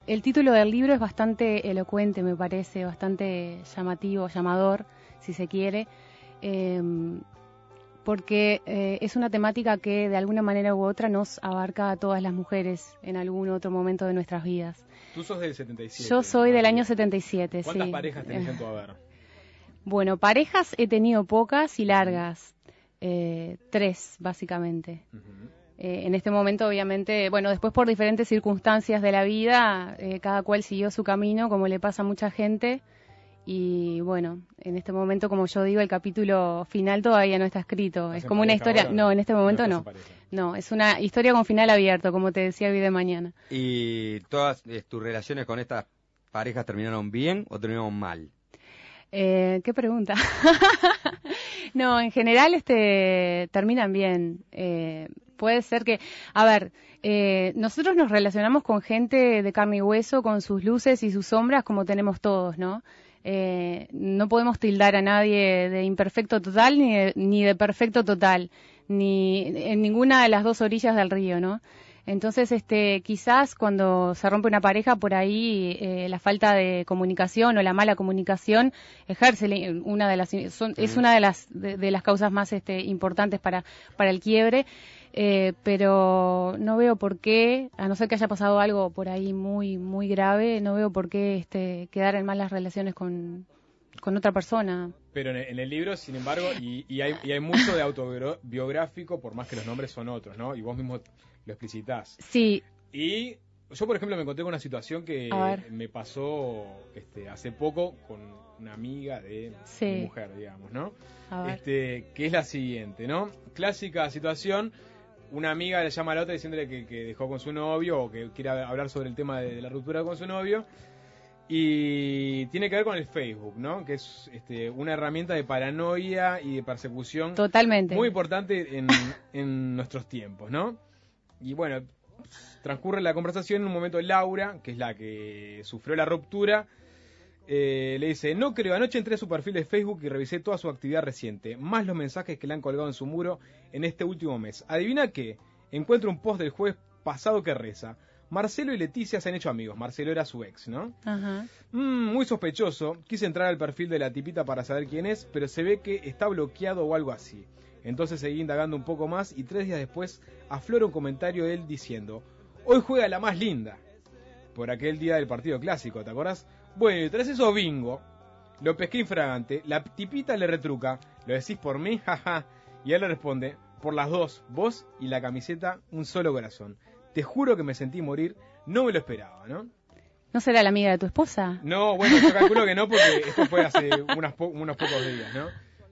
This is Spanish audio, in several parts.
El título del libro es bastante elocuente, me parece, bastante llamativo, llamador, si se quiere, porque es una temática que de alguna manera u otra nos abarca a todas las mujeres en algún otro momento de nuestras vidas. Tú sos del 77. Yo soy del año 77, sí. ¿Cuántas parejas tenés en tu haber? Bueno, parejas he tenido pocas y largas, 3 básicamente. En este momento, obviamente, bueno, después por diferentes circunstancias de la vida, cada cual siguió su camino, como le pasa a mucha gente. Y bueno, en este momento, como yo digo, el capítulo final todavía no está escrito. Es como una historia. No, en este momento no. No, es una historia con final abierto, como te decía hoy de mañana. ¿Y todas tus relaciones con estas parejas terminaron bien o terminaron mal? ¿Qué pregunta? No, en general terminan bien. Puede ser que, a ver, nosotros nos relacionamos con gente de carne y hueso, con sus luces y sus sombras, como tenemos todos, ¿no? No podemos tildar a nadie de imperfecto total ni de perfecto total, ni en ninguna de las dos orillas del río, ¿no? Entonces, quizás cuando se rompe una pareja, por ahí la falta de comunicación o la mala comunicación ejerce es una de las causas más importantes para el quiebre. Pero no veo por qué, a no ser que haya pasado algo por ahí muy muy grave, no veo por qué quedar en malas relaciones con otra persona. Pero en el libro, sin embargo, y hay mucho de autobiográfico, por más que los nombres son otros, ¿no? Y vos mismo lo explicitás. Sí. Y yo, por ejemplo, me encontré con una situación que me pasó hace poco con una amiga de mi mujer, digamos, ¿no? Que es la siguiente, ¿no? Clásica situación. Una amiga le llama a la otra diciéndole que dejó con su novio o que quiere hablar sobre el tema de la ruptura con su novio. Y tiene que ver con el Facebook, ¿no? Que es una herramienta de paranoia y de persecución. Totalmente. Muy importante en nuestros tiempos, ¿no? Y bueno, transcurre la conversación en un momento Laura, que es la que sufrió la ruptura, le dice: no creo, anoche entré a su perfil de Facebook y revisé toda su actividad reciente, más los mensajes que le han colgado en su muro en este último mes. ¿Adivina qué? Encuentro un post del jueves pasado que reza: Marcelo y Leticia se han hecho amigos. Marcelo era su ex, ¿no? Ajá. Muy sospechoso. Quise entrar al perfil de la tipita para saber quién es, pero se ve que está bloqueado o algo así. Entonces seguí indagando un poco más y 3 días después aflora un comentario de él diciendo: hoy juega la más linda. Por aquel día del partido clásico, ¿te acordás? Bueno, y tras eso bingo. Lo pesqué infragante. La tipita le retruca: ¿lo decís por mí? Jaja. Y él le responde: por las dos, vos y la camiseta, un solo corazón. Te juro que me sentí morir, no me lo esperaba, ¿no? ¿No será la amiga de tu esposa? No, bueno, yo calculo que no, porque esto fue hace unos pocos días, ¿no?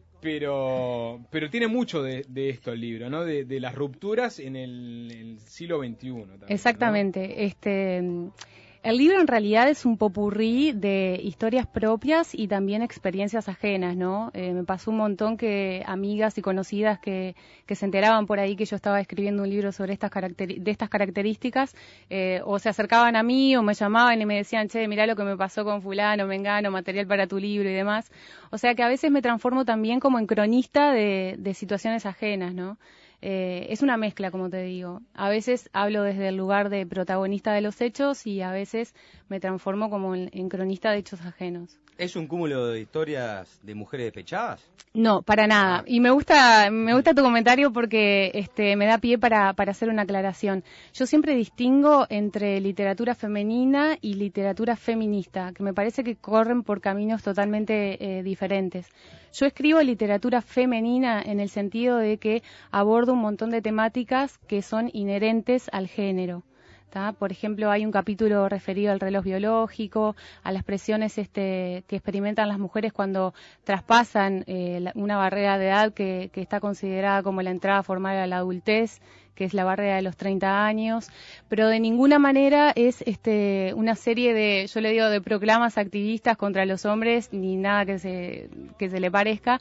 Pero tiene mucho de esto el libro, ¿no? De las rupturas en el siglo XXI. También, exactamente, ¿no? El libro en realidad es un popurrí de historias propias y también experiencias ajenas, ¿no? Me pasó un montón que amigas y conocidas que se enteraban por ahí que yo estaba escribiendo un libro sobre estas características, o se acercaban a mí o me llamaban y me decían: che, mirá lo que me pasó con fulano, mengano, material para tu libro y demás. O sea que a veces me transformo también como en cronista de situaciones ajenas, ¿no? Es una mezcla, como te digo. A veces hablo desde el lugar de protagonista de los hechos y a veces me transformo como en cronista de hechos ajenos. ¿Es un cúmulo de historias de mujeres despechadas? No, para nada. Y me gusta tu comentario porque me da pie para hacer una aclaración. Yo siempre distingo entre literatura femenina y literatura feminista, que me parece que corren por caminos totalmente diferentes. Yo escribo literatura femenina en el sentido de que abordo un montón de temáticas que son inherentes al género. Por ejemplo, hay un capítulo referido al reloj biológico, a las presiones que experimentan las mujeres cuando traspasan una barrera de edad que está considerada como la entrada formal a la adultez, que es la barrera de los 30 años, pero de ninguna manera es una serie de, yo le digo, de proclamas activistas contra los hombres, ni nada que se le parezca,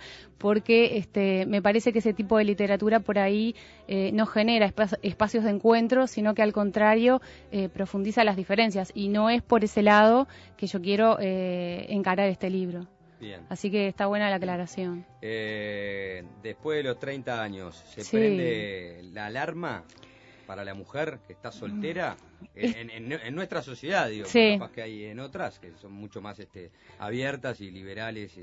porque me parece que ese tipo de literatura por ahí no genera espacios de encuentro, sino que al contrario profundiza las diferencias, y no es por ese lado que yo quiero encarar este libro. Bien. Así que está buena la aclaración. Después de los 30 años, ¿se Sí. prende la alarma para la mujer que está soltera en nuestra sociedad, digo, sí. Capaz que hay en otras que son mucho más abiertas y liberales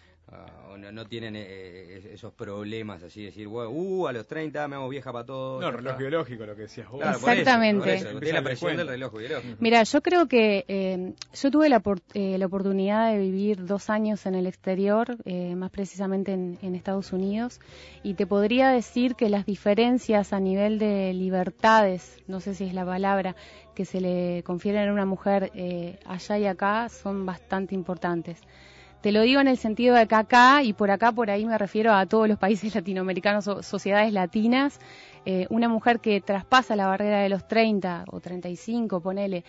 o no tienen esos problemas así, decir, a los 30 me hago vieja para todo. No, reloj biológico, lo que decías vos. Claro, exactamente. Por eso, tiene la presión del reloj biológico. Mira, yo creo que yo tuve la oportunidad de vivir 2 años en el exterior, más precisamente en Estados Unidos, y te podría decir que las diferencias a nivel de libertades, no sé si es la palabra, que se le confieren a una mujer allá y acá son bastante importantes. Te lo digo en el sentido de que acá, y por ahí me refiero a todos los países latinoamericanos, sociedades latinas, una mujer que traspasa la barrera de los 30 o 35, ponele,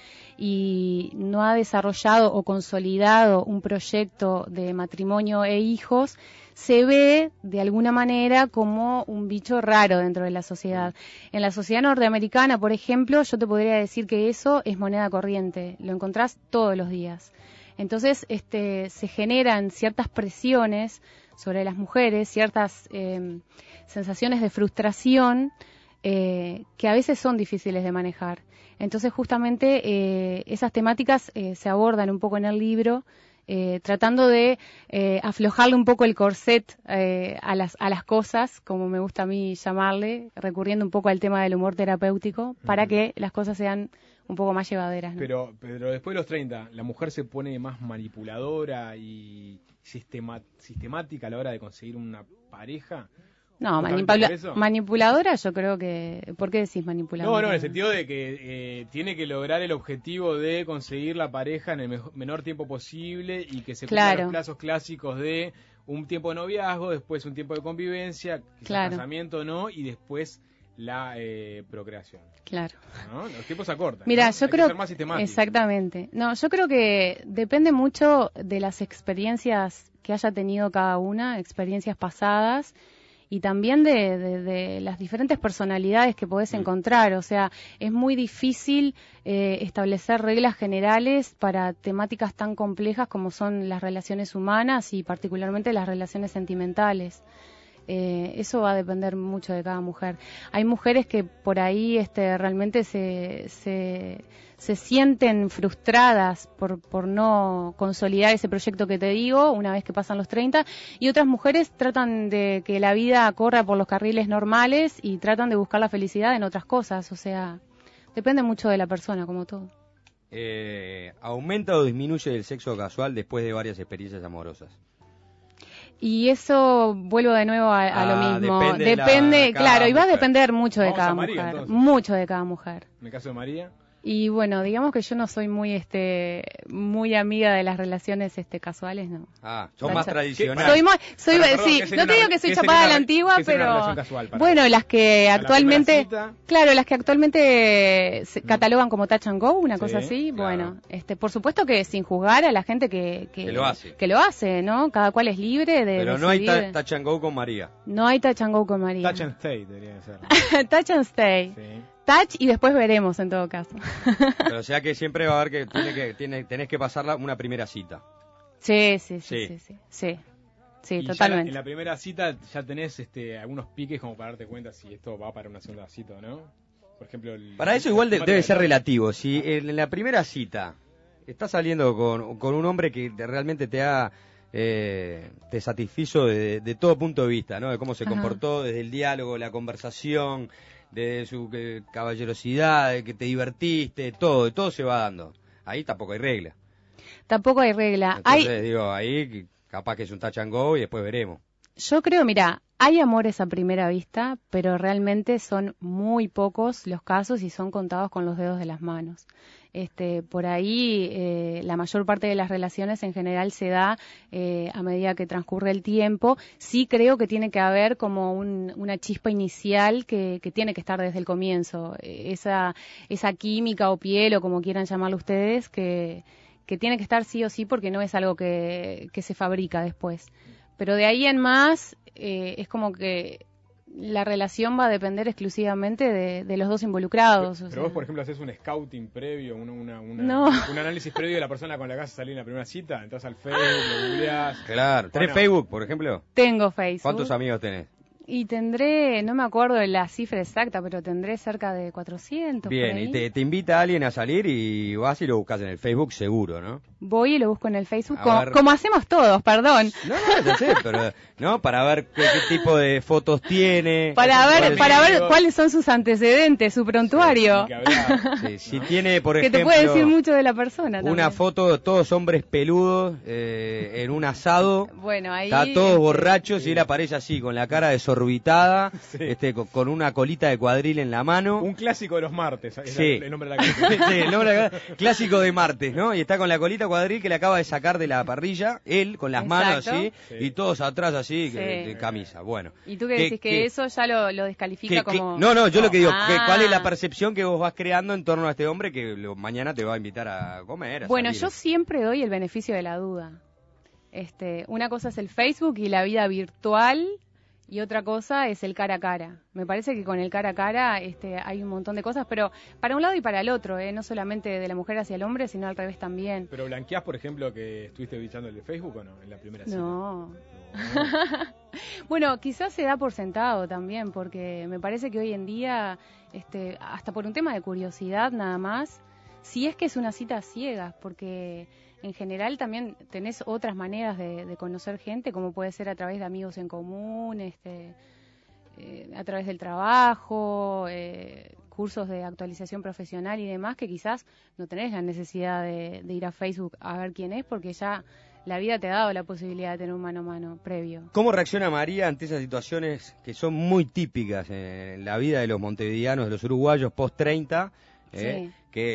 y no ha desarrollado o consolidado un proyecto de matrimonio e hijos, se ve de alguna manera como un bicho raro dentro de la sociedad. En la sociedad norteamericana, por ejemplo, yo te podría decir que eso es moneda corriente, lo encontrás todos los días. Entonces, se generan ciertas presiones sobre las mujeres, ciertas sensaciones de frustración que a veces son difíciles de manejar. Entonces, justamente, esas temáticas se abordan un poco en el libro, tratando de aflojarle un poco el corset a las cosas, como me gusta a mí llamarle, recurriendo un poco al tema del humor terapéutico, para que las cosas sean un poco más llevaderas, ¿no? Pero después de los 30, ¿la mujer se pone más manipuladora y sistemática a la hora de conseguir una pareja? No, manipuladora yo creo que... ¿Por qué decís manipuladora? No, en el sentido de que tiene que lograr el objetivo de conseguir la pareja en el menor tiempo posible y que se cumplan los plazos clásicos de un tiempo de noviazgo, después un tiempo de convivencia, casamiento no, y después la procreación. Claro. ¿No? Los tiempos se acortan. Mira, ¿no? yo Hay creo que ser más sistemático. Exactamente. No, yo creo que depende mucho de las experiencias que haya tenido cada una, experiencias pasadas, y también de las diferentes personalidades que podés encontrar. O sea, es muy difícil establecer reglas generales para temáticas tan complejas como son las relaciones humanas y particularmente las relaciones sentimentales. Eso va a depender mucho de cada mujer. Hay mujeres que por ahí realmente se sienten frustradas por no consolidar ese proyecto que te digo una vez que pasan los 30, y otras mujeres tratan de que la vida corra por los carriles normales y tratan de buscar la felicidad en otras cosas. O sea, depende mucho de la persona, como todo. ¿Aumenta o disminuye el sexo casual después de varias experiencias amorosas? Y eso, vuelvo de nuevo a lo mismo. Depende, claro, y va a depender mucho de cada mujer. Entonces. Mucho de cada mujer. En el caso de María. Y bueno, digamos que yo no soy muy amiga de las relaciones casuales, no. Son más tradicionales. No te digo que soy chapada a la antigua, pero bueno, las que actualmente se catalogan como touch and go, una cosa así, claro. Bueno, por supuesto que sin juzgar a la gente que lo hace, ¿no? Cada cual es libre de Pero decidir. No hay touch and go con María. No hay touch and go con María. Touch and stay debería ser. Touch and stay. Sí. Touch y después veremos en todo caso. Pero o sea que siempre va a haber tenés que pasarla una primera cita. Sí, totalmente. En la primera cita ya tenés algunos piques como para darte cuenta si esto va para una segunda cita o no. Por ejemplo, para eso igual debe ser relativo. Si en la primera cita estás saliendo con un hombre que realmente te satisfizo de todo punto de vista, ¿no? De cómo se comportó, desde el diálogo, la conversación, de su caballerosidad, de que te divertiste, todo se va dando. Ahí tampoco hay regla. Entonces, ahí capaz que es un touch and go y después veremos. Yo creo, mira, hay amores a primera vista, pero realmente son muy pocos los casos y son contados con los dedos de las manos. Por ahí la mayor parte de las relaciones en general se da a medida que transcurre el tiempo. Sí creo que tiene que haber como una chispa inicial que tiene que estar desde el comienzo. Esa química o piel o como quieran llamarlo ustedes que tiene que estar sí o sí porque no es algo que se fabrica después. Pero de ahí en más es como que la relación va a depender exclusivamente de los dos involucrados. Pero vos, por ejemplo, haces un scouting previo, un análisis previo de la persona con la que vas a salir en la primera cita, entras al Facebook, lo googleás. Claro. ¿Tenés Facebook, por ejemplo? Tengo Facebook. ¿Cuántos amigos tenés? Y tendré, no me acuerdo de la cifra exacta, pero tendré cerca de 400. Bien, y te invita a alguien a salir y vas y lo buscas en el Facebook seguro, ¿no? Voy y lo busco en el Facebook, A como hacemos todos, perdón. No, ya sé, pero, ¿no? Para ver qué tipo de fotos tiene. Para ver cuáles son sus antecedentes, su prontuario. Sí, si tiene, por que ejemplo... te puede decir mucho de la persona también. Una foto de todos hombres peludos en un asado. Bueno, ahí... Está todos borrachos y él aparece así, con la cara desorbitada, con una colita de cuadril en la mano. Un clásico de los martes, sí. El nombre de la canción. Sí, el nombre de la canción. Clásico de martes, ¿no? Y está con la colita cuadril que le acaba de sacar de la parrilla, él con las manos así, y todos atrás así, de camisa. Bueno. ¿Y tú qué decís? Que eso ya lo descalifica como... No, yo lo que digo, ¿cuál es la percepción que vos vas creando en torno a este hombre que mañana te va a invitar a comer? Bueno, yo siempre doy el beneficio de la duda. Una cosa es el Facebook y la vida virtual, y otra cosa es el cara a cara. Me parece que con el cara a cara hay un montón de cosas, pero para un lado y para el otro, no solamente de la mujer hacia el hombre, sino al revés también. ¿Pero blanqueás, por ejemplo, que estuviste bichando el de Facebook o no, en la primera cita? No. Bueno, quizás se da por sentado también, porque me parece que hoy en día, hasta por un tema de curiosidad nada más, si es que es una cita ciega, porque... En general también tenés otras maneras de conocer gente, como puede ser a través de amigos en común, a través del trabajo, cursos de actualización profesional y demás, que quizás no tenés la necesidad de ir a Facebook a ver quién es, porque ya la vida te ha dado la posibilidad de tener un mano a mano previo. ¿Cómo reacciona María ante esas situaciones que son muy típicas en la vida de los montevideanos, de los uruguayos post-30? Sí.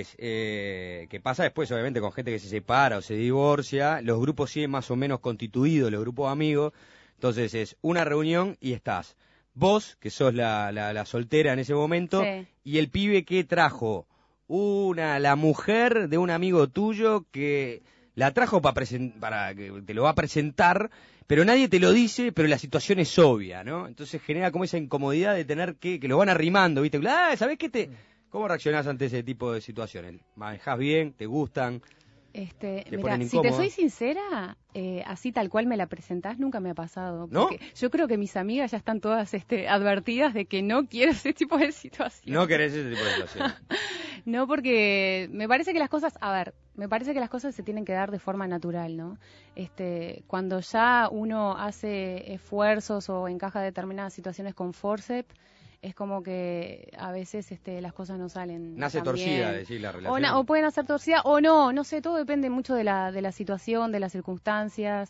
Que pasa después obviamente con gente que se separa o se divorcia, los grupos siguen más o menos constituidos, los grupos amigos, entonces es una reunión y estás vos, que sos la soltera en ese momento, y el pibe que trajo la mujer de un amigo tuyo que la trajo para que te lo va a presentar, pero nadie te lo dice, pero la situación es obvia, ¿no? Entonces genera como esa incomodidad de tener que lo van arrimando, ¿viste? ¿Sabés qué ¿Cómo reaccionás ante ese tipo de situaciones? ¿Manejás bien? ¿Te gustan? Mira, si te soy sincera, así tal cual me la presentás, nunca me ha pasado. ¿No? Yo creo que mis amigas ya están todas advertidas de que no quiero ese tipo de situaciones. No querés ese tipo de situaciones. No, porque me parece que las cosas se tienen que dar de forma natural, ¿no? Cuando ya uno hace esfuerzos o encaja determinadas situaciones con forceps, es como que a veces las cosas no salen. Nace torcida, decir la relación. O pueden nacer torcida o no sé, todo depende mucho de la situación, de las circunstancias.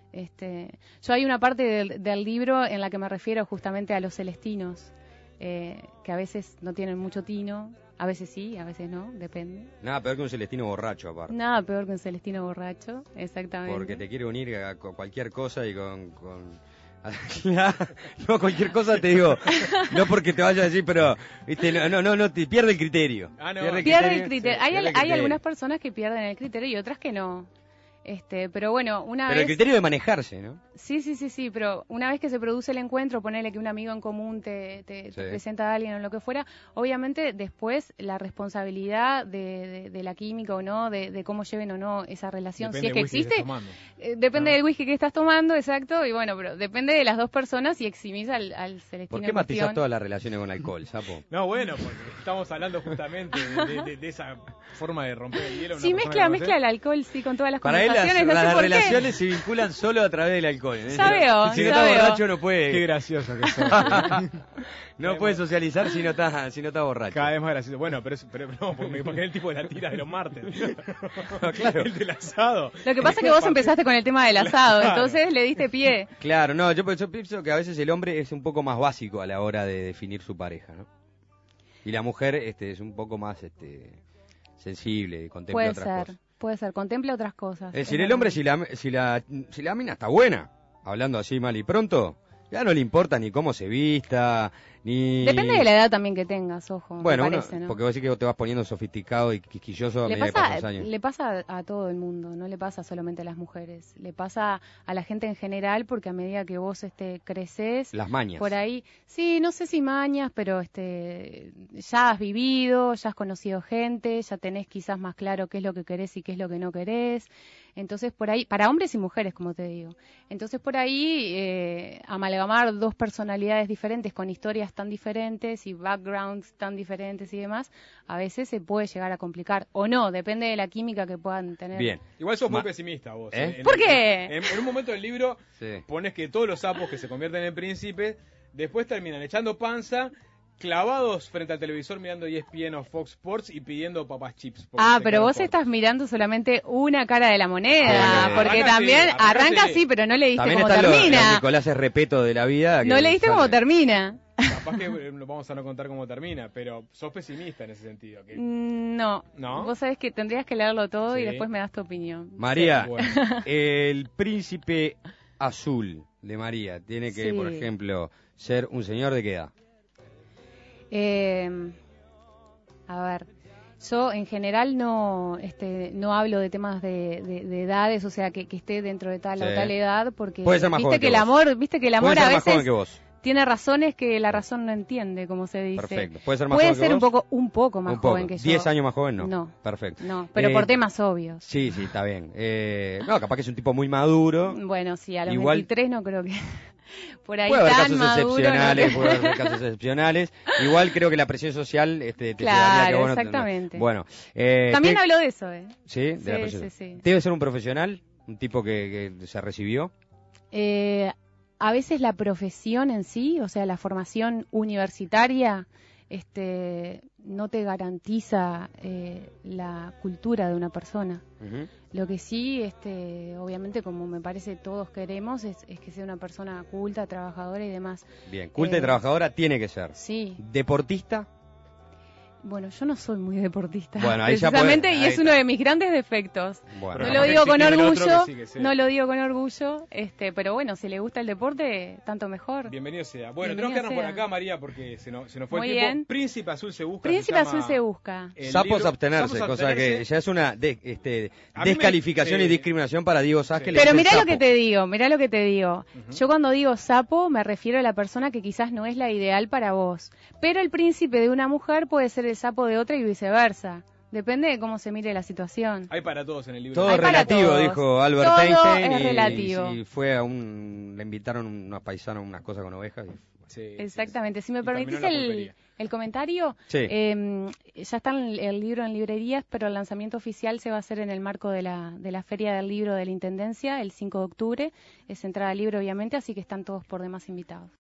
Yo hay una parte del libro en la que me refiero justamente a los celestinos, que a veces no tienen mucho tino, a veces sí, a veces no, depende. Nada peor que un celestino borracho, aparte. Nada peor que un celestino borracho, exactamente. Porque te quiere unir con cualquier cosa y con... No, cualquier cosa te digo, no porque te vaya a decir, pero no, te pierde el criterio. Pierde el criterio. Hay algunas personas que pierden el criterio y otras que no. Pero bueno, Pero el criterio de manejarse, ¿no? Sí, pero una vez que se produce el encuentro, ponele que un amigo en común te presenta a alguien o lo que fuera, obviamente después la responsabilidad de la química o no, de cómo lleven o no esa relación, depende si es que existe, depende del whisky que estás tomando, exacto, y bueno, pero depende de las dos personas y eximís al celestino. ¿Por qué matizás todas las relaciones con alcohol, Sapo? No, bueno, porque estamos hablando justamente de esa forma de romper el hielo. Sí, mezcla el alcohol, sí, con todas las conversaciones. Las relaciones se vinculan solo a través del alcohol. Ya veo. Si no está borracho no puede. Qué gracioso que sos. No puede socializar si no está borracho. Cada vez más gracioso. Bueno, pero no, porque es el tipo de la tira de los martes. No, claro. El del asado. Lo que pasa es que vos empezaste con el tema del asado, entonces le diste pie. Claro, no, yo pienso que a veces el hombre es un poco más básico a la hora de definir su pareja, ¿no? Y la mujer es un poco más sensible y contempla otras cosas. Puede ser, contempla otras cosas. Es decir, el hombre, si la mina está buena, hablando así mal y pronto, ya no le importa ni cómo se vista, Depende de la edad también que tengas, ojo. Bueno, me parece, ¿no? porque vos decís que te vas poniendo sofisticado y quisquilloso a medida que pasan los años. Le pasa a todo el mundo, no le pasa solamente a las mujeres. Le pasa a la gente en general, porque a medida que vos creces... Las mañas. Por ahí, sí, no sé si mañas, pero ya has vivido, ya has conocido gente, ya tenés quizás más claro qué es lo que querés y qué es lo que no querés. Entonces, por ahí, para hombres y mujeres, como te digo. Entonces, por ahí, amalgamar dos personalidades diferentes con historias tan diferentes y backgrounds tan diferentes y demás, a veces se puede llegar a complicar. O no, depende de la química que puedan tener. Bien. Igual sos muy pesimista vos. ¿Por qué? En un momento del libro pones que todos los sapos que se convierten en príncipes después terminan echando panza, clavados frente al televisor mirando ESPN o Fox Sports y pidiendo papas chips. Pero vos estás mirando solamente una cara de la moneda, porque arranca también sí, arranca sí, pero no leíste también cómo está termina. Los Nicolás es Repeto de la vida. No leíste cómo termina. Capaz que vamos a no contar cómo termina, pero sos pesimista en ese sentido. No. Vos sabés que tendrías que leerlo todo y después me das tu opinión. María, Sí, bueno. el príncipe azul de María tiene que, por ejemplo, ser un señor de qué edad. A ver, yo en general no hablo de temas de edades, o sea, que esté dentro de tal o tal edad, porque puede ser más joven que viste que el amor puede ser a más joven veces que vos. Tiene razones que la razón no entiende, como se dice. Perfecto. ¿Puede ser más joven que vos? un poco más joven que yo. 10 años más joven, no. No. Perfecto. No, pero por temas obvios. Sí, está bien. No, capaz que es un tipo muy maduro. Bueno, sí, a los Igual, 23 no creo que por ahí puede haber tan casos maduro. Excepcionales, puede haber casos excepcionales. Igual creo que la presión social te claro, que bueno, exactamente. Bueno. También habló de eso, ¿eh? ¿Sí? De la presión. Sí. ¿Debe ser un profesional? ¿Un tipo que se recibió? A veces la profesión en sí, o sea, la formación universitaria, no te garantiza la cultura de una persona. Uh-huh. Lo que sí, obviamente, como me parece todos queremos, es que sea una persona culta, trabajadora y demás. Bien, culta y trabajadora tiene que ser. Sí. ¿Deportista? Bueno, yo no soy muy deportista, bueno, ahí precisamente, ahí y es uno de mis grandes defectos. Bueno, no lo digo con orgullo, no lo digo con orgullo, pero bueno, si le gusta el deporte, tanto mejor. Bienvenido sea. Bueno, tenemos que quedarnos por acá, María, porque se nos fue muy el tiempo. Bien. Príncipe Azul se busca. Príncipe Azul se busca. Sapos abstenerse, cosa que ya es una descalificación y discriminación para Diego Sasque. Pero mirá lo que te digo. Uh-huh. Yo cuando digo sapo me refiero a la persona que quizás no es la ideal para vos. Pero el príncipe de una mujer puede ser el sapo de otra y viceversa. Depende de cómo se mire la situación. Hay para todos en el libro. Todo es relativo, dijo Albert Einstein. Es relativo. Y fue le invitaron unos paisanos unas cosas con ovejas. Exactamente. Si me permitís el comentario, ya está el libro en librerías, pero el lanzamiento oficial se va a hacer en el marco de la Feria del Libro de la Intendencia el 5 de octubre. Es entrada libre, obviamente, así que están todos por demás invitados.